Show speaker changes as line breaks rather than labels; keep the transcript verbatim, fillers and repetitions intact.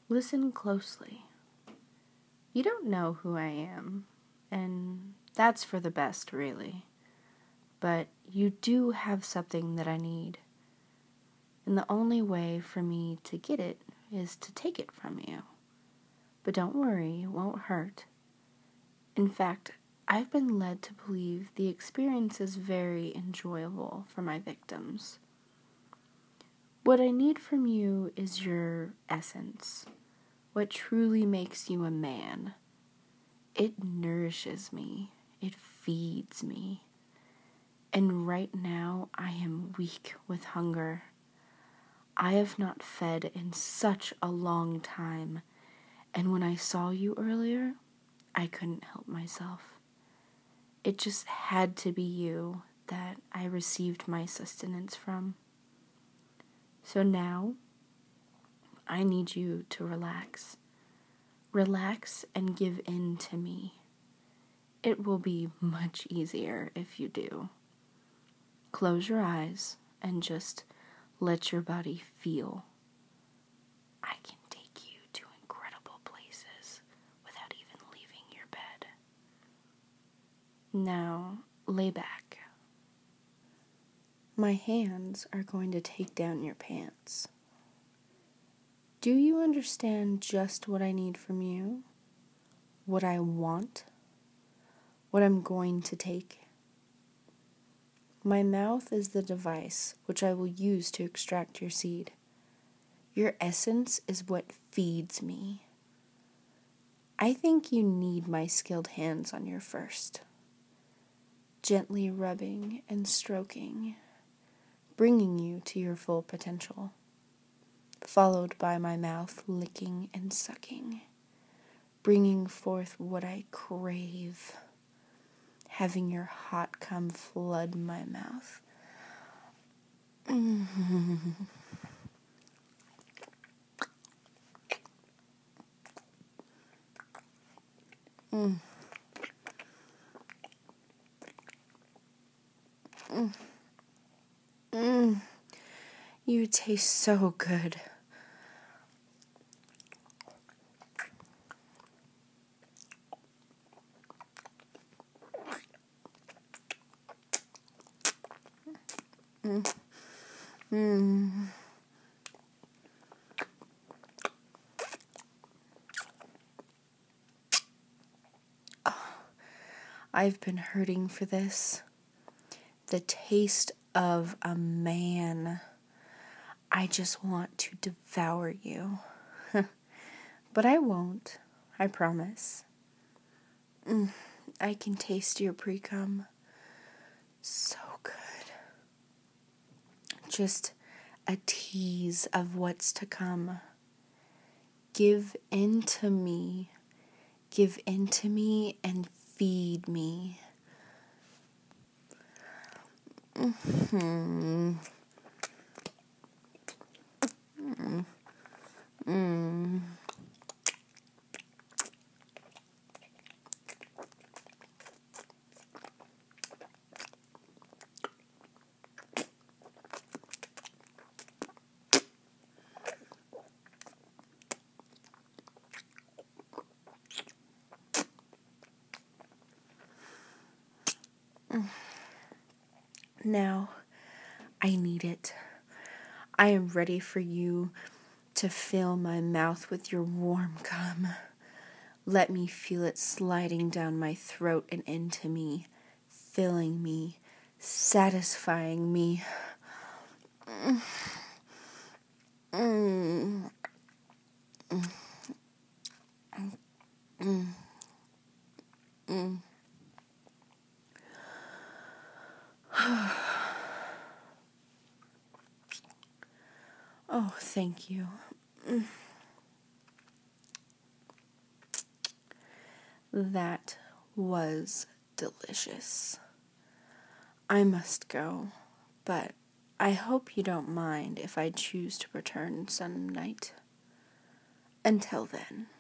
Listen closely. You don't know who I am, and that's for the best, really. But you do have something that I need, and the only way for me to get it is to take it from you. But don't worry, it won't hurt. In fact, I've been led to believe the experience is very enjoyable for my victims. What I need from you is your essence, what truly makes you a man. It nourishes me, it feeds me, and right now I am weak with hunger. I have not fed in such a long time, and when I saw you earlier, I couldn't help myself. It just had to be you that I received my sustenance from. So now, I need you to relax. Relax and give in to me. It will be much easier if you do. Close your eyes and just let your body feel. I can take you to incredible places without even leaving your bed. Now, lay back. My hands are going to take down your pants. Do you understand just what I need from you? What I want? What I'm going to take? My mouth is the device which I will use to extract your seed. Your essence is what feeds me. I think you need my skilled hands on your first. Gently rubbing and stroking, bringing you to your full potential, followed by my mouth licking and sucking, bringing forth what I crave, having your hot cum flood my mouth. Mm-hmm. Mm. Mm. Mm. You taste so good. Mm. Mm. Oh, I've been hurting for this. The taste of a man. I just want to devour you. But I won't. I promise. Mm. I can taste your pre-cum. So good. Just a tease of what's to come. Give in to me. Give in to me and feed me. Mm-hmm. Mm. Mm. Now, I need it. I am ready for you to fill my mouth with your warm cum. Let me feel it sliding down my throat and into me, filling me, satisfying me. Mm. Mm. Mm. Mm. Oh, thank you. Mm. That was delicious. I must go, but I hope you don't mind if I choose to return some night. Until then.